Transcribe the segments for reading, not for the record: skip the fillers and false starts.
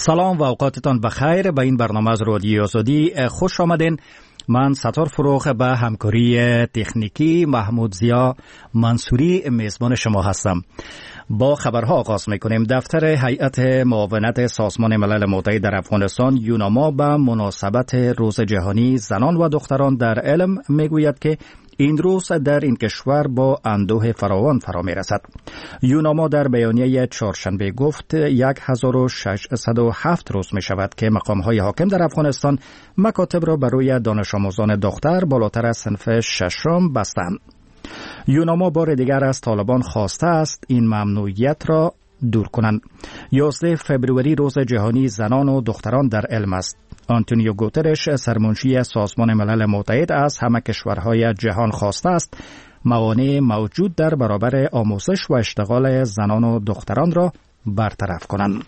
سلام و اوقاتتان بخیر. به این برنامه از رادیو آزادی خوش آمدین. من ستار فروغ به همکاری تکنیکی محمود زیا منصوری میزبان شما هستم. با خبرها آغاز میکنیم. دفتر هیئت معاونت سازمان ملل متحد در افغانستان یوناما به مناسبت روز جهانی زنان و دختران در علم میگوید که این روز در این کشور با اندوه فراوان فرا میرسد. یوناما در بیانیه چهارشنبه گفت 1607 روز می شود که مقام‌های حاکم در افغانستان مکاتب را برای دانش آموزان دختر بالاتر از صنف ششم بستند. یوناما بار دیگر از طالبان خواسته است این ممنوعیت را دور کنند. 11 فبروری روز جهانی زنان و دختران در علم است. آنتونیو گوترش سرمنشی سازمان ملل متحد از همه کشورهای جهان خواسته است موانع موجود در برابر آموزش و اشتغال زنان و دختران را برطرف کنند.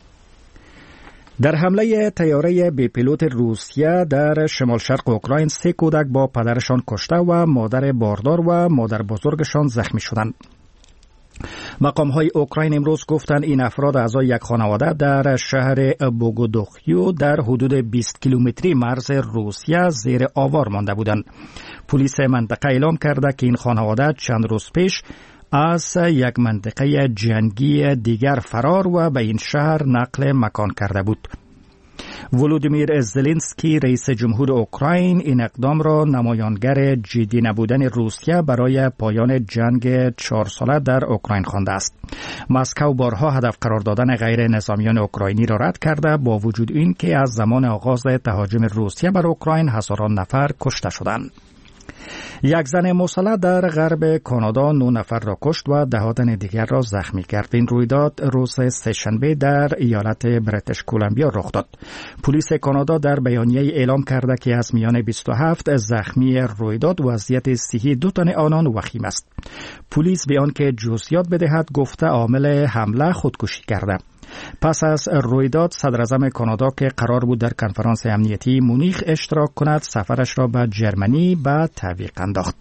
در حمله طیاره بی پیلوت روسیه در شمال شرق اوکراین 3 کودک با پدرشان کشته و مادر باردار و مادر بزرگشان زخمی شدند. مقام‌های اوکراین امروز گفتند این افراد اعضای یک خانواده در شهر بوگودوخیو در حدود 20 کیلومتری مرز روسیه زیر آوار مانده بودند. پلیس منطقه اعلام کرده که این خانواده چند روز پیش از یک منطقه جنگی دیگر فرار و به این شهر نقل مکان کرده بود. ولودیمیر زلنسکی رئیس جمهور اوکراین این اقدام را نمایانگر جدی نبودن روسیه برای پایان جنگ 4 ساله در اوکراین خوانده است. مسکو بارها هدف قرار دادن غیر نظامیان اوکراینی را رد کرده با وجود این که از زمان آغاز تهاجم روسیه بر اوکراین هزاران نفر کشته شدند. یک زن مسلح در غرب کانادا 9 نفر را کشت و دهاتن دیگر را زخمی کرد. این رویداد روز سه‌شنبه در ایالت بریتیش کلمبیا رخ داد. پلیس کانادا در بیانیه اعلام کرده که از میان 27 زخمی رویداد وضعیت صحی 2 تن آنان وخیم است. پلیس به آنکه جزئیات بدهد گفته عامل حمله خودکشی کرده. پس از رویداد صدراعظم کانادا که قرار بود در کنفرانس امنیتی مونیخ اشتراک کند سفرش را به جرمنی به تعویق انداخت.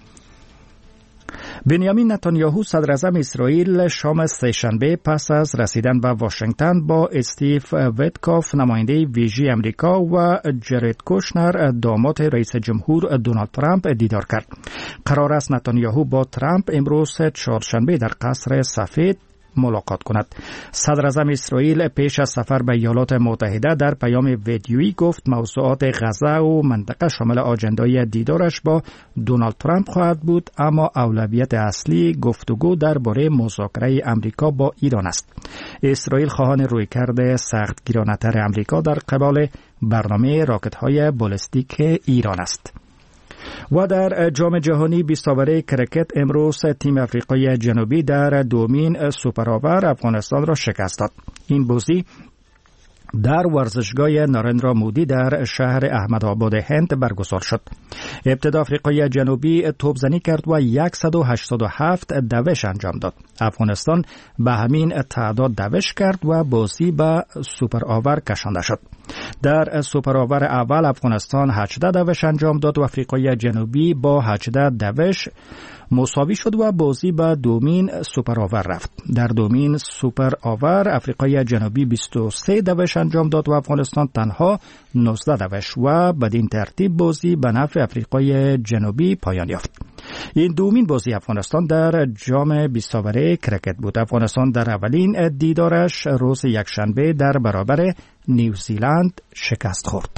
بنیامین نتانیاهو صدراعظم اسرائیل شام سه‌شنبه پس از رسیدن به واشنگتن با استیو ویتکاف نماینده ویژه امریکا و جرید کوشنر داماد رئیس جمهور دونالد ترامپ دیدار کرد. قرار است نتانیاهو با ترامپ امروز چهارشنبه در قصر سفید ملاقات کند. صدراعظم اسرائیل پیش از سفر به ایالات متحده در پیام ویدیویی گفت موضوعات غزه و منطقه شامل آجندای دیدارش با دونالد ترامپ خواهد بود، اما اولویت اصلی گفتگو درباره مذاکره امریکا با ایران است. اسرائیل خواهان رویکرد سختگیرانه‌تر امریکا در قبال برنامه راکت‌های بالستیک ایران است. و در جام جهانی 20 اوره کرکت امروز تیم آفریقای جنوبی در دومین سوپر آور افغانستان را شکست داد. این بازی در ورزشگاه نارندرا مودی در شهر احمدآباد هند برگزار شد. ابتدا آفریقای جنوبی توپزنی کرد و 187 دوش انجام داد. افغانستان به همین تعداد دوش کرد و بازی به سوپر آور کشانده شد. در سوپر آور اول افغانستان 18 دوش انجام داد و آفریقای جنوبی با 18 دوش مساوی شد و بازی به دومین سوپر آور رفت. در دومین سوپر آور آفریقای جنوبی 23 دوش انجام داد و افغانستان تنها 19 دوش و بدین ترتیب بازی به نفع آفریقای جنوبی پایان یافت. این دومین بازی افغانستان در جام 20 اوره کرکت بود. افغانستان در اولین دیدارش روز یکشنبه در برابر نیوزیلند شکست خورد.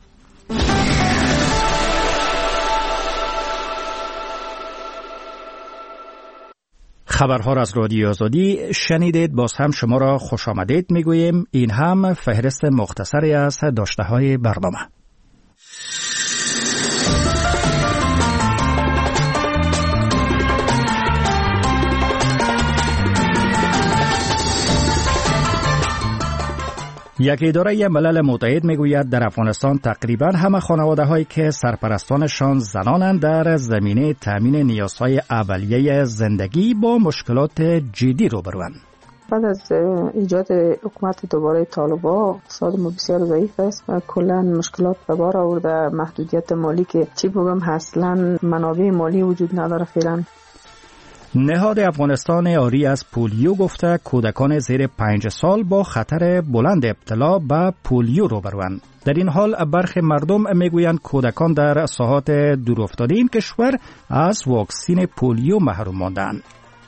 خبرها را از رادیو آزادی شنیدید. باز هم شما را خوش آمدید میگوییم. این هم فهرست مختصری از داشته‌های برنامه. یک اداره ملل متحد میگوید در افغانستان تقریبا همه خانواده‌هایی که سرپرستانشان زنانند در زمینه تامین نیازهای اولیه زندگی با مشکلات جدی روبروند. بعد از ایجاد حکومت دوباره طالبان اقتصاد ما بسیار ضعیف است و کلا مشکلات به بار آورده. محدودیت مالی که چی بگم اصلا منابع مالی وجود نداره فعلا. نهاد افغانستان آری از پولیو گفته کودکان زیر 5 سال با خطر بلند ابتلا به پولیو روبروند. در این حال برخی مردم میگویند کودکان در ساحات دورافتاده این کشور از واکسین پولیو محروم ماندند.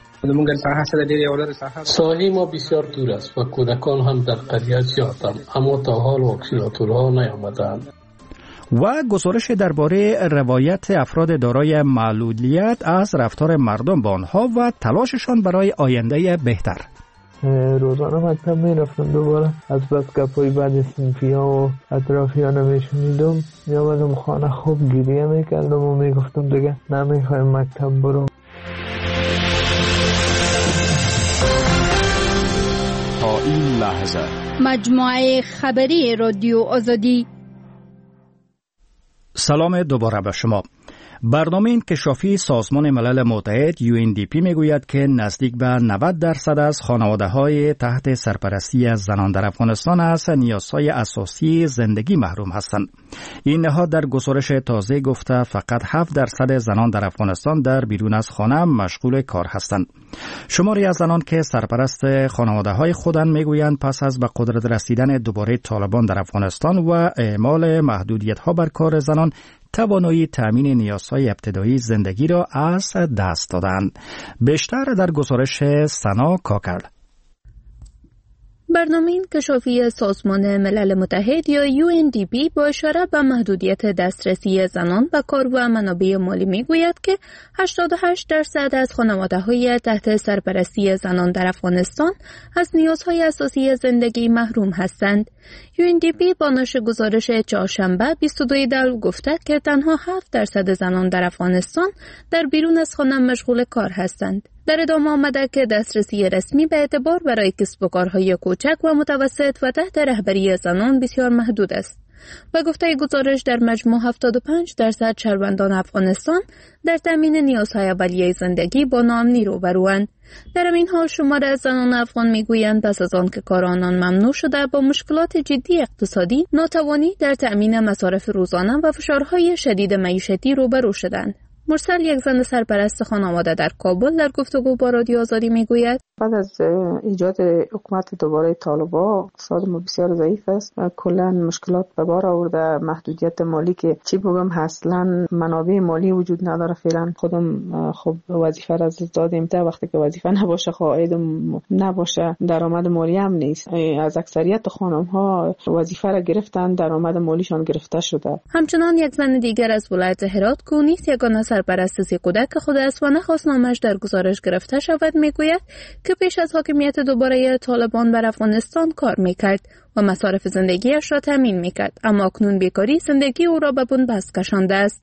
ساحه ما بسیار دور است و کودکان هم در قضیه زیادند، اما تا حال واکسیناتورها نیامدند. و گزارش درباره روایت افراد دارای معلولیت از رفتار مردم با آنها و تلاششان برای آینده بهتر. روزانه مکتب می رفتم، دوباره از بس گپای بعد صنفی ها و اطرافیان میشنیدم، می آمدم خانه خوب گریه می کردم و می گفتم دیگه نمیخوایم مکتب برم. تا این لحظه مجموعه خبری رادیو آزادی. سلام دوباره به شما. برنامه انکشافی سازمان ملل متحد UNDP میگوید که نزدیک به 90% از خانواده‌های تحت سرپرستی زنان در افغانستان از نیازهای اساسی زندگی محروم هستند. این نهاد در گزارش تازه گفته فقط 7% زنان در افغانستان در بیرون از خانه مشغول کار هستند. شماری از زنان که سرپرست خانواده‌های خودند میگویند پس از به قدرت رسیدن دوباره طالبان در افغانستان و اعمال محدودیت‌ها بر کار زنان توانایی تامین نیازهای ابتدایی زندگی را از دست دادند. بیشتر در گزارش سنا کاکر. برنامه انکشافی سازمان ملل متحد یا UNDP با اشاره به محدودیت دسترسی زنان به کار و منابع مالی میگوید که 88% از خانواده‌های تحت سرپرستی زنان در افغانستان از نیازهای اساسی زندگی محروم هستند. UNDP با نشر گزارش چهارشنبه 22 دلو گفته که تنها 7% زنان در افغانستان در بیرون از خانه مشغول کار هستند. در ادامه آمده که دسترسی رسمی به اعتبار برای کسب و کارهای کوچک و متوسط و تحت رهبری زنان بسیار محدود است. و گفته گزارش در مجموع 75% شهروندان افغانستان در تامین نیازهای اولیه زندگی با ناامنی روبروند. در این حال شمار از زنان افغان میگویند پس از آن که کار آنان ممنوع شده با مشکلات جدی اقتصادی، ناتوانی در تامین مصارف روزانه و فشارهای شدید معیشتی روبرو شدند. مرسل، یک زن سرپرست خانواده در کابل، در گفتگو با رادیو آزادی میگوید بعد از ایجاد حکومت دوباره طالبان اقتصاد ما بسیار ضعیف است و کلا مشکلات به بار آورده. محدودیت مالی که چی بگم اصلا منابع مالی وجود نداره. فعلا خودم خب وظیفه را از دادیم تا وقتی که وظیفه نباشه، عاید نباشه، درآمد مالی هم نیست. از اکثریت خانم ها وظیفه را گرفتن، درآمد مالیشان گرفته شده. همچنان یک زن دیگر از ولایت هرات که نیست یگانه سرپرست سی کودک خود است و نخواست نامش در گزارش گرفته شود میگوید که پیش از حاکمیت دوباره طالبان بر افغانستان کار میکرد و مصارف زندگیش را تامین میکرد، اما اکنون بیکاری زندگی او را به بنبست کشانده است.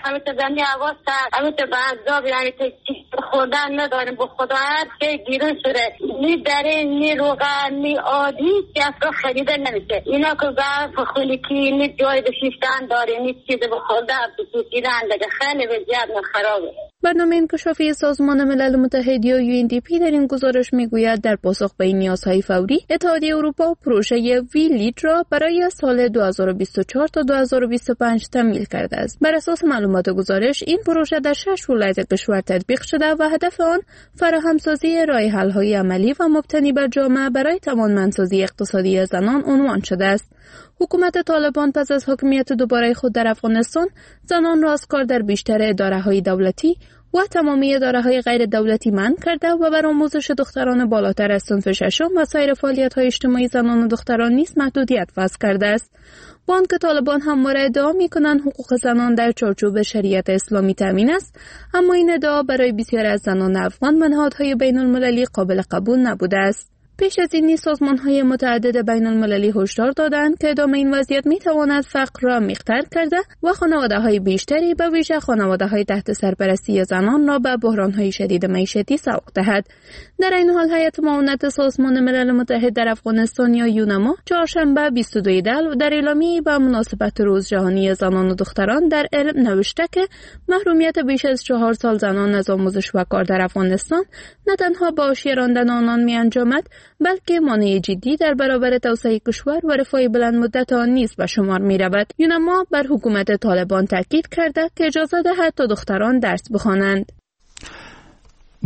خوردن نداریم، به خدا که گیرون شده، نی داره نی روغن نی آدی که خریده نمیشه. اینا که به خونیکی نی جای بشیفتن داره، نی چیز به خوردن بسیدن دیگه خیلی وضعیت خرابه. برنامه انکشافی سازمان ملل متحد یا UNDP در این گزارش میگوید در پاسخ به این نیازهای فوری، اتحادیه اروپا پروژه ویلیت را برای سال 2024 تا 2025 تمویل کرده است. بر اساس معلومات گزارش، این پروژه در 6 ولایت کشور تطبیق شده و هدف آن فراهمسازی راه‌حل‌های عملی و مبتنی بر جامعه برای توانمندسازی اقتصادی زنان عنوان شده است. حکومت طالبان پس از حاکمیت دوباره خود در افغانستان، زنان را از کار در بیشتر اداره‌های دولتی و تمامی اداره‌های غیر دولتی منع کرده و بر آموزش دختران بالاتر از صنف ششم و سایر فعالیت‌های اجتماعی زنان و دختران نیز محدودیت وضع کرده است. با آنکه طالبان همواره ادعا می‌کنند حقوق زنان در چارچوب شریعت اسلامی تامین است، اما این ادعا برای بسیار از زنان افغان و نهادهای بین‌المللی قابل قبول نبوده است. پیش از این نیز سازمان‌های متعدد بین‌المللی هشدار دادند که ادامه این وضعیت می‌تواند فقر را عمیق‌تر کرده و خانواده‌های بیشتری به ویژه خانواده‌های تحت سرپرستی زنان را به بحران‌های شدید معیشتی سوق دهد. در این حال هیئت معاونت سازمان ملل متحد در افغانستان یا یونما چهارشنبه 22 دلو در اعلامیه‌ای به مناسبت روز جهانی زنان و دختران در علم نوشته که محرومیت بیش از 4 سال زنان از آموزش و کار در افغانستان نه تنها با حاشیه راندن آنان می‌انجامد، بلکه مانع جدی در برابر توسعه کشور و رفاه بلند مدت آن نیز به شمار می رود. یونما بر حکومت طالبان تاکید کرده که اجازه دهد تا دختران درس بخوانند.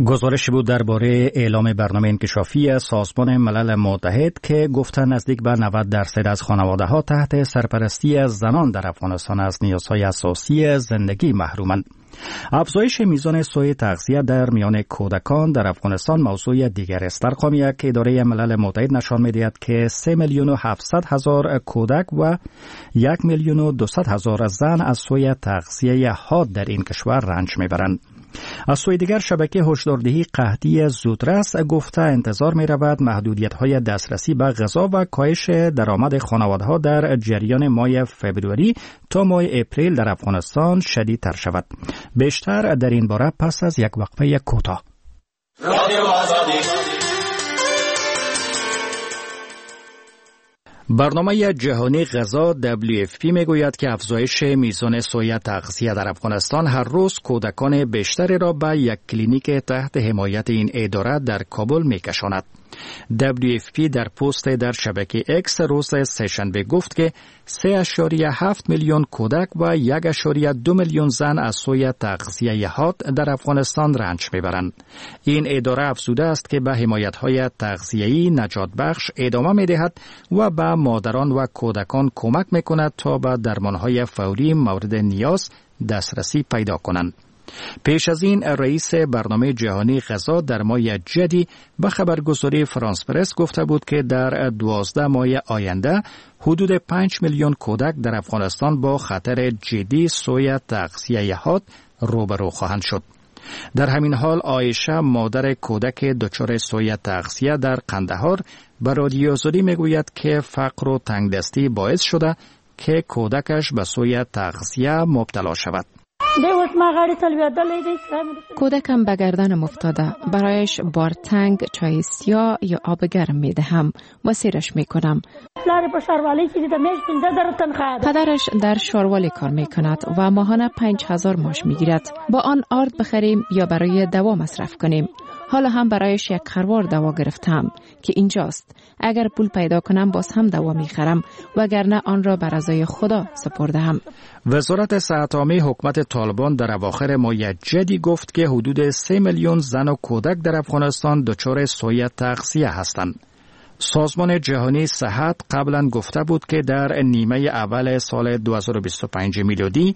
گزارش بود درباره اعلام برنامه انکشافی سازمان ملل متحد که گفتن نزدیک به 90% از خانواده‌ها تحت سرپرستی زنان در افغانستان از نیازهای اساسی زندگی محرومند. افزایش میزان سوء تغذیه در میان کودکان در افغانستان موضوع دیگر است. ارقام یک اداره ملل متحد نشان می‌دهد که 3,700,000 کودک و 1,200,000 زن از سوء تغذیه حاد در این کشور رنج میبرند. از سوی دیگر شبکه هشداردهی قحطی زودرس گفته انتظار می رود محدودیت‌های دسترسی به غذا و کاهش درآمد خانواده‌ها در جریان ماه فبروری تا ماه اپریل در افغانستان شدیدتر شود. بیشتر در این باره پس از یک وقفه کوتاه. برنامه جهانی غذا WFP میگوید که افزایش میزان سوء تغذیه در افغانستان هر روز کودکان بیشتری را به یک کلینیک تحت حمایت این اداره در کابل میکشاند. WFP در پست در شبکه اکس روز سه‌شنبه گفت که 3.7 میلیون کودک و 1.2 میلیون زن از سوء تغذیه حاد در افغانستان رنج میبرند. این اداره افزوده است که به حمایت‌های تغذیه‌ای نجات بخش ادامه می‌دهد و به مادران و کودکان کمک می‌کند تا به درمان‌های فوری مورد نیاز دسترسی پیدا کنند. پیش از این رئیس برنامه جهانی غذا در ماه جدی به خبرگزاری فرانس پرس گفته بود که در 12 ماه آینده حدود 5 میلیون کودک در افغانستان با خطر جدی سوء تغذیه حاد روبرو خواهند شد. در همین حال عایشه مادر کودک دچار سوء تغذیه در قندهار به رادیو آزادی میگوید که فقر و تنگدستی باعث شده که کودکش به سوء تغذیه مبتلا شود. کودکم به گردنم افتاده. برایش بارتنگ، چای سیاه یا آب گرم می دهم و سیرش می کنم. پدرش در شاروالی کار می کند و ماهانه 5,000 ماش می گیرد. با آن آرد بخریم یا برای دوا مصرف کنیم. حالا هم برایش یک خروار دوا گرفتم که اینجاست. اگر پول پیدا کنم باز هم دوا می خرم وگرنه آن را به رضای خدا سپردم. وزارت صحت عامه حکومت طالبان در اواخر ماه جدی گفت که حدود 3 میلیون زن و کودک در افغانستان دچار سوء تغذیه هستند. سازمان جهانی صحت قبلا گفته بود که در نیمه اول سال 2025 میلادی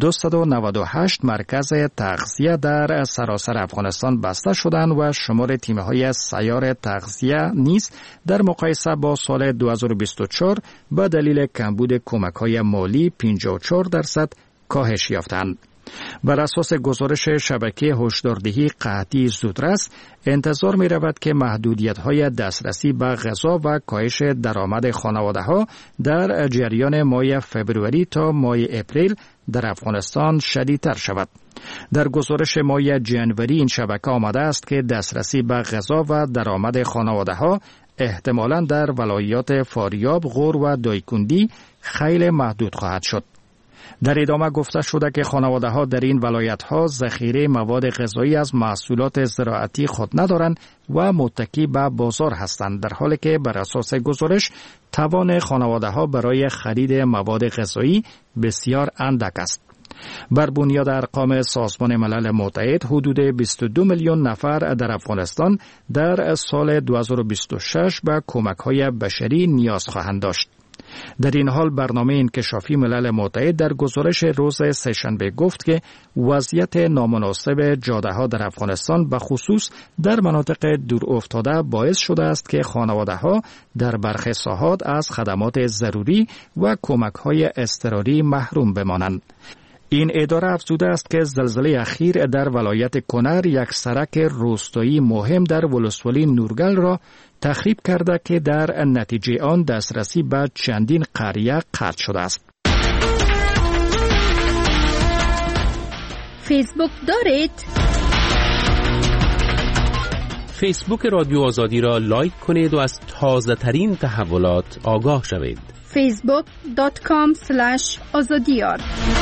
298 مرکز تغذیه در سراسر افغانستان بسته شدند و شمار تیم‌های سیار تغذیه نیز در مقایسه با سال 2024 به دلیل کمبود کمک‌های مالی 54% کاهش یافتند. بر اساس گزارش شبکه هشداردهی قحطی زودرس انتظار می رود که محدودیت‌های دسترسی به غذا و کاهش درآمد خانواده‌ها در جریان ماه فبروری تا ماه اپریل در افغانستان شدیدتر شود. در گزارش ماه جنوری این شبکه آمده است که دسترسی به غذا و درآمد خانواده‌ها احتمالاً در ولایات فاریاب، غور و دایکندی خیلی محدود خواهد شد. در ادامه گفته شده که خانواده‌ها در این ولایت‌ها ذخیره مواد غذایی از محصولات زراعتی خود ندارند و متکی به بازار هستند، در حالی که بر اساس گزارش توان خانواده‌ها برای خرید مواد غذایی بسیار اندک است. بر بنیاد ارقام سازمان ملل متحد حدود 22 میلیون نفر در افغانستان در سال 2026 به کمک‌های بشری نیاز خواهند داشت. در این حال برنامه انکشافی ملل متحد در گزارش روز سه‌شنبه گفت که وضعیت نامناسب جاده‌ها در افغانستان به خصوص در مناطق دورافتاده باعث شده است که خانواده‌ها در برخی ساحات از خدمات ضروری و کمک‌های اضطراری محروم بمانند. این اداره افزوده است که زلزله اخیر در ولایت کنر یک سرک روستایی مهم در ولسوالی نورگل را تخریب کرده که در نتیجه آن دسترسی به چندین قریه قطع شده است. فیسبوک دارید؟ فیسبوک رادیو آزادی را لایک کنید و از تازه ترین تحولات آگاه شوید. facebook.com/azadiyar.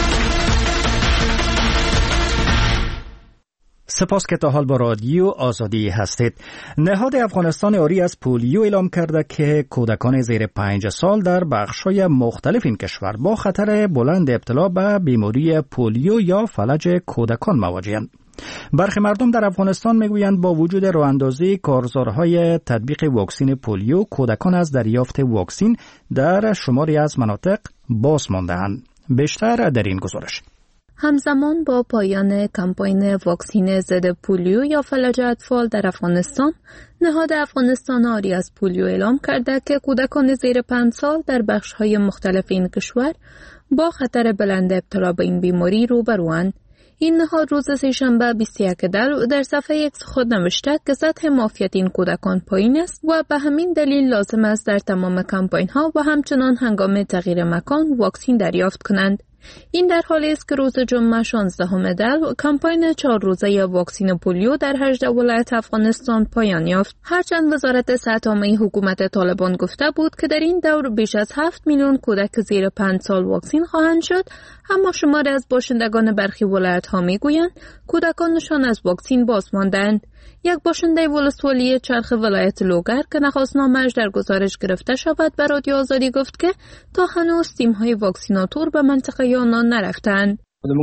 سپاس که تا حال با رادیو آزادی هستید. نهاد افغانستان آری از پولیو اعلام کرده که کودکان زیر 5 سال در بخش‌های مختلف این کشور با خطر بلند ابتلا به بیماری پولیو یا فلج کودکان مواجه‌اند. برخی مردم در افغانستان میگویند با وجود راه‌اندازی کارزارهای تطبیق واکسن پولیو، کودکان از دریافت واکسن در شماری از مناطق باز مانده‌اند. بیشتر در این گزارش. همزمان با پایان کمپاین واکسن ضد پولیو یا فلج اطفال در افغانستان، نهاد افغانستان آری از پولیو اعلام کرده که کودکان زیر 5 سال در بخش‌های مختلف این کشور با خطر بلند ابتلا به این بیماری روبروند. این نهاد روز سه‌شنبه 21 در صفحه X خود نوشته که سطح معافیت این کودکان پایین است و به همین دلیل لازم است در تمام کمپاین‌ها و همچنان هنگام تغییر مکان واکسن دریافت کنند. این در حالی است که روز جمعه 16 در کمپاین 4 روزه واکسن پولیو در 18 ولایت افغانستان پایان یافت. هرچند وزارت صحت عامه حکومت طالبان گفته بود که در این دور بیش از 7 میلیون کودک زیر 5 سال واکسن خواهند شد، اما شماری از باشندگان برخی ولایت‌ها میگویند کودکانشان از واکسن باز ماندند. یک باشنده ولسوالی چرخ ولایت لوگر که نخواستنامه‌اش در گزارش گرفته شود به رادیو آزادی گفت که تا هنوز تیم‌های واکسیناتور به منطقه آنان نرفتند.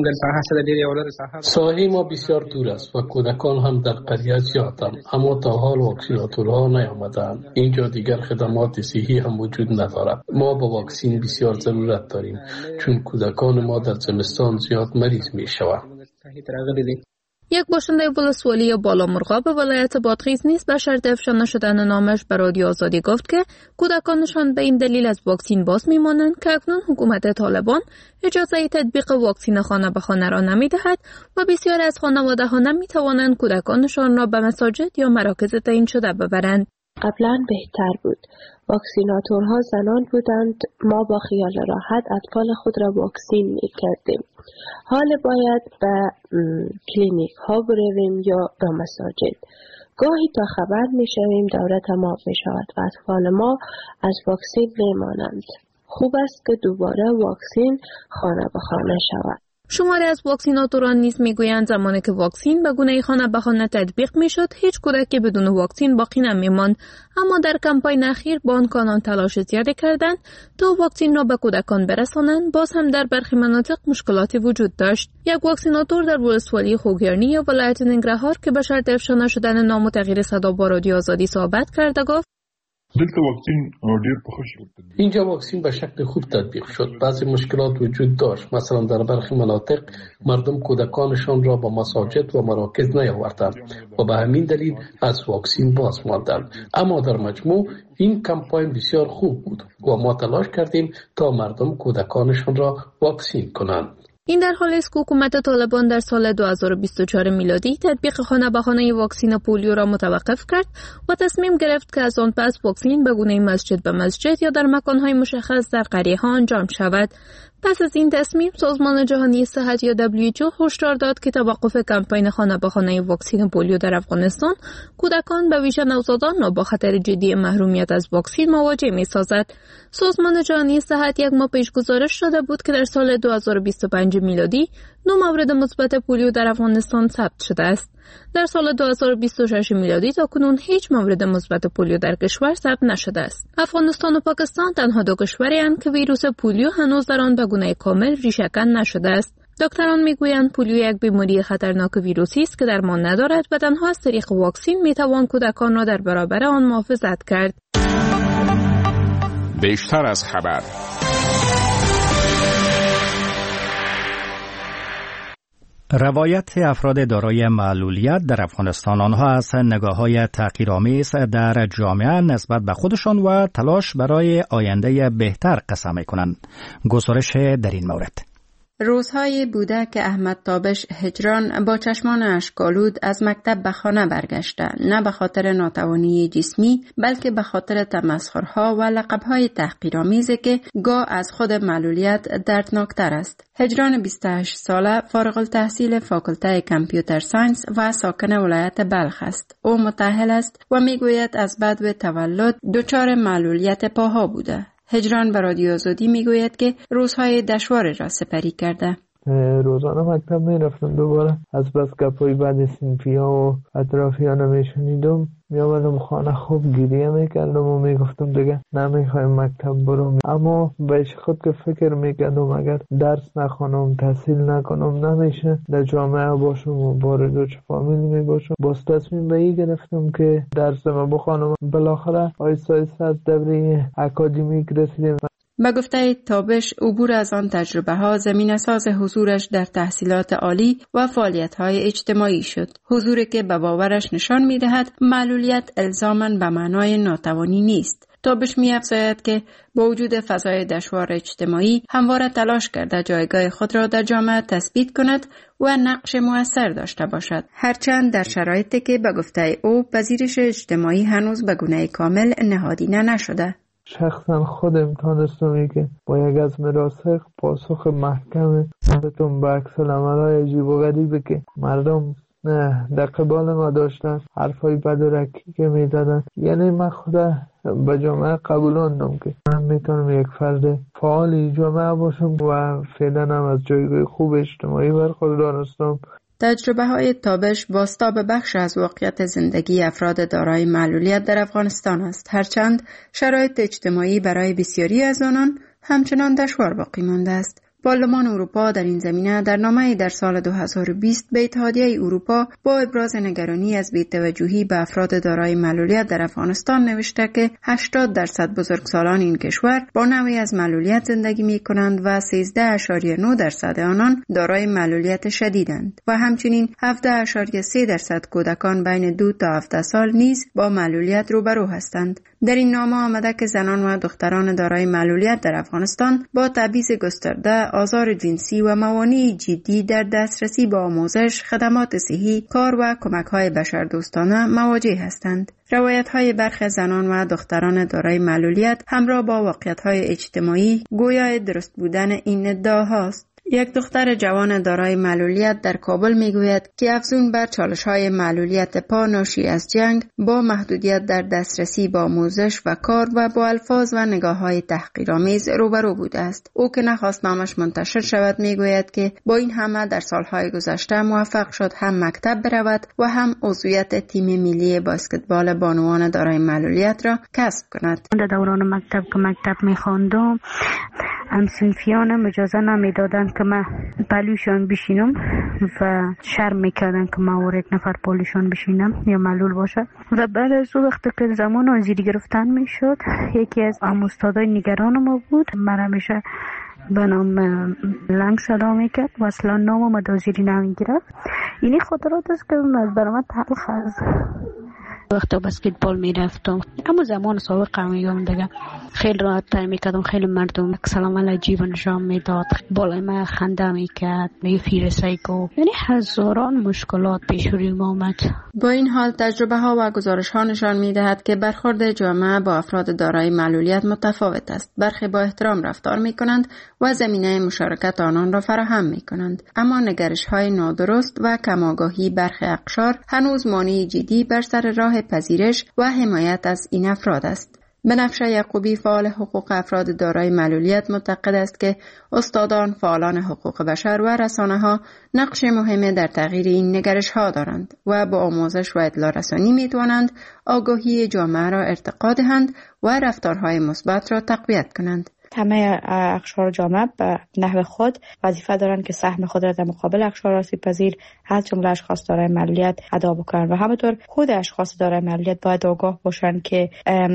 ساحه ما بسیار دور است و کودکان هم در قریه زیادند، اما تا حال واکسیناتورها نیامدند. اینجا دیگر خدمات صحی هم وجود ندارد. ما با واکسن بسیار ضرورت داریم چون کودکان ما در زمستان زیاد مریض می شوند. یک باشنده ولسوالی بالامرغاب ولایت بادغیس نیز به شرط افشا نشدن نامش به رادیو آزادی گفت که کودکانشان به این دلیل از واکسن باز میمانند که اکنون حکومت طالبان اجازه تطبیق واکسن خانه به خانه را نمیدهد و بسیار از خانواده‌ها نمیتوانند کودکانشان را به مساجد یا مراکز تعیین شده ببرند. قبلا بهتر بود. واکسیناتورها زنان بودند. ما با خیال راحت اطفال خود را واکسین می کردیم. حال باید به کلینیک ها برویم یا به مساجد. گاهی تا خبر می شویم دوره تمام می شود و اطفال ما از واکسین می مانند. خوب است که دوباره واکسن خانه به خانه شود. شماری از واکسیناتوران نیز میگویند زمانی که واکسن به گونه خانه به خانه تطبیق میشد هیچ کودکی بدون واکسن باقی نمیماند، اما در کمپاین اخیر بانکان تلاش زیادی کردند تا واکسن را به کودکان برسانند. باز هم در برخی مناطق مشکلاتی وجود داشت. یک واکسیناتور در ولسوالی خوگیرنی یا ولایت ننگرهار که به شرط افشا نشدن نام و تغییر صدا با رادیو آزادی صحبت کرده گفت اینجا واکسن به شکل خوب تطبیق شد. بعضی مشکلات وجود داشت، مثلا در برخی مناطق مردم کودکانشان را با مساجد و مراکز نیاوردند و به همین دلیل از واکسن باز ماندند. اما در مجموع این کمپاین بسیار خوب بود و ما تلاش کردیم تا مردم کودکانشان را واکسن کنند. این در حالی است که حکومت طالبان در سال 2024 میلادی تطبیق خانه به خانه واکسن پولیو را متوقف کرد و تصمیم گرفت که از آن پس واکسن به گونه مسجد به مسجد یا در مکان‌های مشخص در قریه‌ها انجام شود. پس از این تصمیم سازمان جهانی صحت یا WHO هشدار داد که توقف کمپاین خانه به خانه واکسن پولیو در افغانستان کودکان به ویژه نوزادان را با خطر جدی محرومیت از واکسن مواجه می‌سازد. سازمان جهانی صحت یک ماه پیش گزارش داده بود که در سال 2025 میلادی 9 مورد مثبت پولیو در افغانستان ثبت شده است. در سال 2026 میلادی تاکنون هیچ مورد مثبت پولیو در کشور ثبت نشده است. افغانستان و پاکستان تنها دو کشوری هستند که ویروس پولیو هنوز در آن به گونه کامل ریشه‌کن نشده است. دکتران میگویند پولیو یک بیماری خطرناک ویروسی است که درمان ندارد و تنها از طریق واکسن میتوان کودکان را در برابر آن محافظت کرد. بیشتر از خبر. روایت افراد دارای معلولیت در افغانستان، آنها از نگاه‌های تحقیرآمیز در جامعه نسبت به خودشان و تلاش برای آینده بهتر قسم می‌کنند. گزارش در این مورد. روزهایی بوده که احمد تابش هجران با چشمان اشک‌آلود از مکتب به خانه برگشته، نه به خاطر ناتوانی جسمی بلکه به خاطر تمسخرها و لقب‌های تحقیرآمیزی که گاه از خود معلولیت دردناکتر است. هجران 28 ساله فارغ التحصیل فاکولته کامپیوتر ساینس و ساکن ولایت بلخ است. او متأهل است و میگوید از بدو تولد دچار معلولیت پاها بوده. هجران به رادیو آزادی میگوید که روزهای دشوار را سپری کرده. روزانه مکتب میرفتم. دوباره از بس گپای بعد صنفی ها و اطرافیانم میشنیدم، میامدم خانه خوب گریه میکردم و میگفتم دیگه نمیخوایم مکتب برم. اما بیش خود که فکر میکردم اگر درس نخونم، تحصیل نکنم، نمیشه در جامعه باشم و وارد چه فامیلی میباشم. باز تصمیم به این گرفتم که درسم بخونم. بالاخره آیسته آیسته از دوره اکادمیک رسیدیم. به گفته تابش، عبور از آن تجربه ها زمینه ساز حضورش در تحصیلات عالی و فعالیت های اجتماعی شد. حضوری که به باورش نشان می دهد معلولیت الزاماً به معنای ناتوانی نیست. تابش می افزاید که با وجود فضای دشوار اجتماعی همواره تلاش کرده جایگاه خود را در جامعه تثبیت کند و نقش مؤثر داشته باشد. هرچند در شرایطی که به گفته او پذیرش اجتماعی هنوز به گونه کامل نهادینه نشده. شخصا خودم تانستم که با یک از مراسخ پاسخ محکم بتون به عکس العمل‌های عجیب و غریبه که مردم در قبال ما داشتن، حرفای بد و رکی که میدادن. یعنی من خدا به جامعه قبولاندم که من میتونم یک فرد فعالی جامعه باشم و فعلا هم از جایگاه خوب اجتماعی برخوردار هستم. تجربه های تابش بازتاب بخش از واقعیت زندگی افراد دارای معلولیت در افغانستان است، هرچند شرایط اجتماعی برای بسیاری از آنان همچنان دشوار باقی مانده است. پارلمان اروپا در این زمینه در نامه‌ای در سال 2020 به اتحادیه اروپا با ابراز نگرانی از بی‌توجهی به افراد دارای معلولیت در افغانستان نوشته که 80% بزرگسالان این کشور با نوعی از معلولیت زندگی می‌کنند و 13.9% آنان دارای معلولیت شدیدند و همچنین 17.3% کودکان بین 2 تا 17 سال نیز با معلولیت روبرو هستند. در این نامه آمده که زنان و دختران دارای معلولیت در افغانستان با تبعیض گسترده، آزار جنسی و موانع جدی در دسترسی به آموزش، خدمات صحی، کار و کمک‌های بشردوستانه مواجه هستند. روایت‌های برخی زنان و دختران دارای معلولیت همراه با واقعیت‌های اجتماعی گویای درست بودن این ادعاهاست. یک دختر جوان دارای معلولیت در کابل میگوید که افزون بر چالش‌های معلولیت پا ناشی از جنگ با محدودیت در دسترسی با آموزش و کار و با الفاظ و نگاه‌های تحقیرآمیز روبرو بوده است. او که نخواست نامش منتشر شود میگوید که با این همه در سالهای گذشته موفق شد هم مکتب برود و هم عضویت تیم ملی بسکتبال بانوان دارای معلولیت را کسب کند. در دوران مکتب که مکتب می‌خواندم هم‌صنفیانم اجازه نمیدادند که من پلوشان بشینم و شرم میکردن که من وارد نفر پلوشان بشینم یا معلول باشه. و بعد از او وقتی که زمان آزادی گرفتن میشد، یکی از استادای نگران ما بود، من همیشه به نام لنگ صدا میکرد و اصلا نام ما آزادی نمیگرفت. اینی خاطرات است که از برای من تلخ است. وقتی بسکتبال میرفتم اما زمان سابق میگم دیگه خیلی راحت تر میکردم، خیلی مردم سلام علیکم نشان میداد، بالای من خنده میکرد، میگه سایکو، یعنی هزاران مشکلات پیش روی ما آمد. با این حال تجربه ها و گزارش ها نشان میدهد که برخورد جامعه با افراد دارای معلولیت متفاوت است. برخی با احترام رفتار میکنند و زمینه مشارکت آنان را فراهم میکنند، اما نگرش های نادرست و کم‌آگاهی برخی اقشار هنوز مانع جدی بر سر راه پذیرش و حمایت از این افراد است. بنفشه یعقوبی، فعال حقوق افراد دارای معلولیت، معتقد است که استادان، فعالان حقوق بشر و رسانه‌ها نقش مهمی در تغییر این نگرش‌ها دارند و با آموزش و اطلاع رسانی می‌توانند آگاهی جامعه را ارتقا دهند و رفتارهای مثبت را تقویت کنند. همه اقشار جامعه به نحو خود وظیفه دارند که سهم خود را در مقابل اقشار آسیب‌پذیر از جمله اشخاص دارای معلولیت ادا بکنند و همینطور خود اشخاص دارای معلولیت باید آگاه باشند که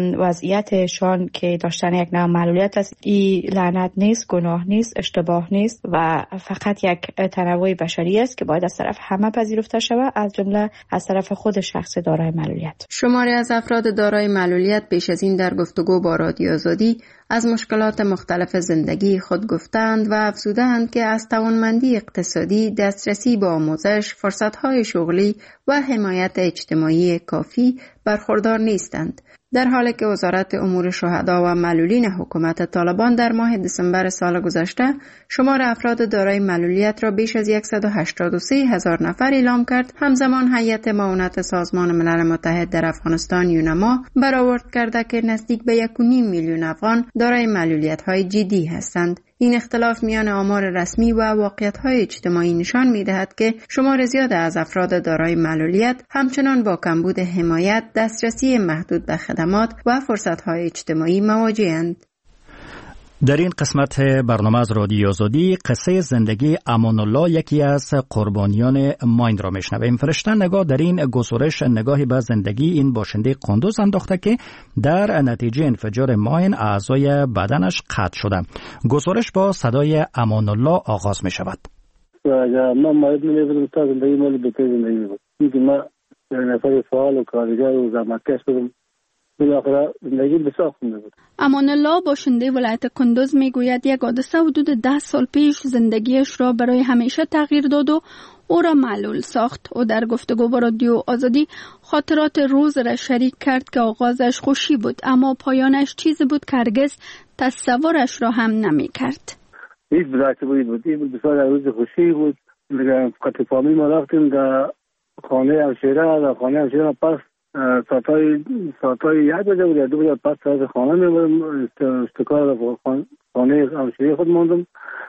وضعیتشان که داشتن یک نوع معلولیت است، این لعنت نیست، گناه نیست، اشتباه نیست و فقط یک تنوع بشری است که باید از طرف همه پذیرفته شود، از جمله از طرف خود شخص دارای معلولیت. شماری از افراد دارای معلولیت پیش از این در گفتگو با رادیو آزادی از مشکلات مختلف زندگی خود گفتند و افزودند که از توانمندی اقتصادی، دسترسی به آموزش، فرصت‌های شغلی و حمایت اجتماعی کافی برخوردار نیستند. در حالی که وزارت امور شهدا و معلولین حکومت طالبان در ماه دسامبر سال گذشته شمار افراد دارای معلولیت را بیش از 183,000 نفر اعلام کرد، همزمان هیئت معاونت سازمان ملل متحد در افغانستان یونما برآورد کرده که نزدیک به 1.5 میلیون افغان دارای معلولیت‌های جدی هستند. این اختلاف میان آمار رسمی و واقعیت‌های اجتماعی نشان می‌دهد که شمار زیاد از افراد دارای معلولیت همچنان با کمبود حمایت، دسترسی محدود به خدمات و فرصت‌های اجتماعی مواجه‌اند. در این قسمت برنامه از رادیو آزادی قصه زندگی امان الله، یکی از قربانیان ماین را میشنویم. فرشته نگاه در این گزارش نگاهی به زندگی این باشنده قندوز انداخته که در نتیجه انفجار ماین اعضای بدنش قطع شده. گزارش با صدای امان الله آغاز می شود. من ماید می بودم تا زندگی مالی بهتر زندگی بود. اینکه من نفر فعال و کارگر و زحمتکش بودم. امان الله باشنده ولایت کندوز میگوید یک حادثه حدود 10 سال پیش زندگیش را برای همیشه تغییر داد و او را معلول ساخت. او در گفتگو با رادیو آزادی خاطرات روز را شریک کرد که آغازش خوشی بود اما پایانش چیزی بود که هرگز تصورش را هم نمی کرد. هیچ بلایتی بود. این بسیار روز خوشی بود. قطع فامیل ما رفتیم در خانه همشیره پس ساعتای 1 بجه بود یا 2 بجه پس ساعت خانه میبودم استکار خانه همشیره خود ماندم.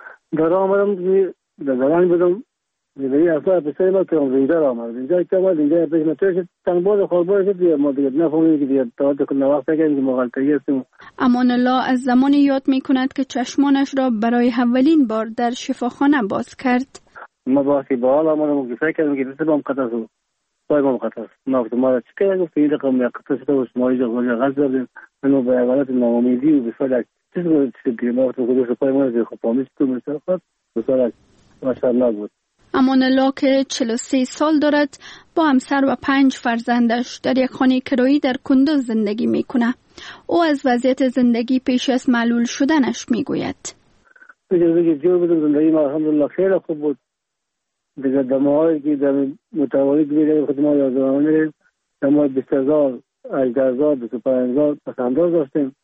در آمدم در زبانی بودم دیگه اصلا پسر ما که اینجا را آمد اینجا که آمد اینجا پیش متوش تنبال خوربار شد دیگه ما دیگه نفهمیم که دیگه تا وقت کردیم که ما غلطی هستیم. امان الله از زمانی یاد میکند که چشمانش را برای اولین بار در شفاخانه باز کرد. ما باسی با حال آمدم که فکر کردم که دست بام قطع شد. پای ما قطع ما گفتم ما چی کردیم گفت این رقم یا قطع شده و شما اینجا غلط زدیم منو به حالت ناامیدی و بسیار چیز بود که ما گفتم خودش پای ما رو خپامیش تو مستقبل بسیار ماشاءالله بود. امان الله که 43 سال دارد با همسر و 5 فرزندش در یک خانه کرایی در کندوز زندگی میکنه. او از وضعیت زندگی پیش از معلول شدنش میگوید. دیگه جور بودم زندگی ما الحمدلله خیلی خوب بود. دیگه دماغی که در متوالی بیره خود ما یازدانه میریم دماغ 20,000 18,000 25,000 پسنداز داشتیم.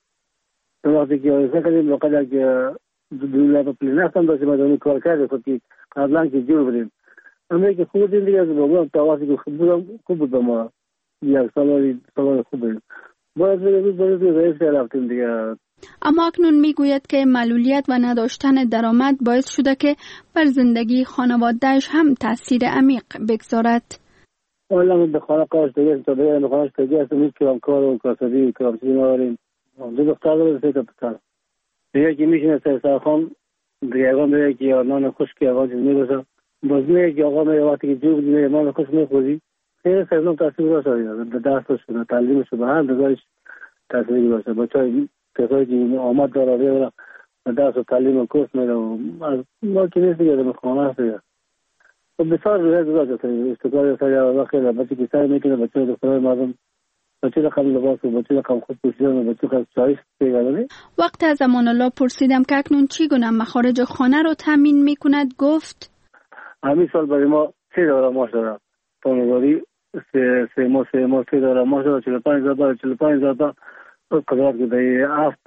در وقتی که آیسته کردیم وقتی که دولت با پلی نفتم داشتیم از اونی کار کرده خود که قبلا که جور بودیم. اما که خوب بودیم دیگه از بابا تاواسی که خوب بود با ما یک سال خوب بودیم. باید دیگه رئیس رفتیم دیگه. اما اکنون میگوید که معلولیت و نداشتن درآمد باعث شده که بر زندگی خانواده‌اش هم تاثیر عمیق بگذارد. والا من به خانه کارش دیگه تا به خانه‌اش دیگه است میگم کار و کاسبی کار چیزی نداریم. دو دختر دارم سه تا پسر. دیگه که میشینه سرخوان دیگه آقا میگه که نان خشک آقا چیز میگوشه. باز میگه که آقا میگه وقتی که جو بودی نان خشک میخوری. خیلی سرنم تاثیر گذاشته دستش و تعلیمش به هم داشت تاثیر گذاشته. بچه‌ای کسایی که آمد داره و درس و تعلیم و کورس میره و ما که نیست دیگه در خانه هست دیگه و بسیار رویت گذاشته استقلال سریع خیلی بچه که سری میکنه بچه دخترهای مردم بچه رقم لباس و بچه رقم خود پوشیدن و بچه رقم چایش پیگرده. وقت از امان الله پرسیدم که اکنون چی گونه مخارج خانه رو تامین میکند گفت همین سال برای ما 3 داره ماش داره پانواری 3 ماه 3 داره ماش داره 45,000 قدرت که در هفت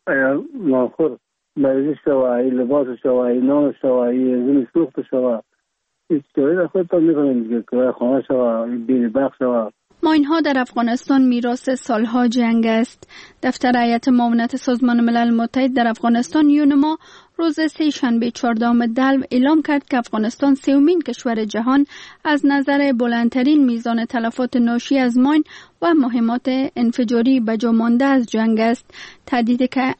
ناخور بریزش شوه ای لباس شوه ای نان شوه ای زمین سوخت شوه این چیزایی در خود تا میکنیم که خانه شوه بیل بخش شوه. ماین‌ها در افغانستان میراث سالها جنگ است. دفتر هیئت معاونت سازمان ملل متحد در افغانستان یونما روز سه‌شنبه 14 دلو اعلام کرد که افغانستان سومین کشور جهان از نظر بلندترین میزان تلفات ناشی از ماین و مهمات انفجاری به جا مانده از جنگ است. تهدیدی که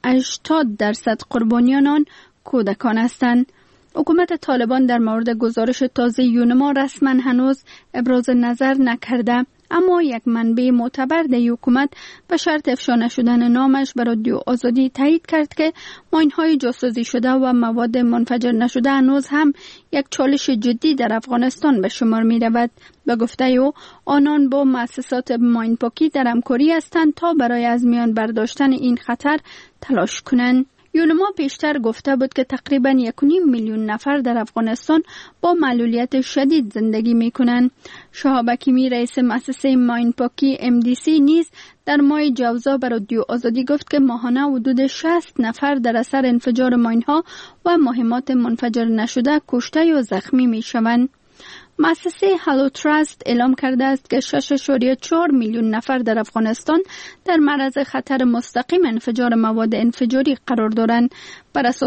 80% قربانیان آن کودکان هستند. حکومت طالبان در مورد گزارش تازه یونما رسما هنوز ابراز نظر نکرده، اما یک منبع معتبر در حکومت به شرط افشا نشدن نامش به رادیو آزادی تایید کرد که ماین‌های جاسوسی شده و مواد منفجر نشده هنوز هم یک چالش جدی در افغانستان به شمار می رود. به گفته او آنان با مؤسسات ماین پاکی در همکاری هستند تا برای از میان برداشتن این خطر تلاش کنند. یونما پیشتر گفته بود که تقریباً 1.5 میلیون نفر در افغانستان با معلولیت شدید زندگی می کنند. شهاب حکیمی رئیس مؤسسه ماین پاکی MDC نیز در ماه جوزا بر رادیو آزادی گفت که ماهانه حدود 60 نفر در اثر انفجار ماین‌ها و مهمات منفجر نشده کشته یا زخمی می شوند. مؤسسه هالو تراست اعلام کرده است که 6.4 میلیون نفر در افغانستان در معرض خطر مستقیم انفجار مواد انفجاری قرار دارند. بر اساس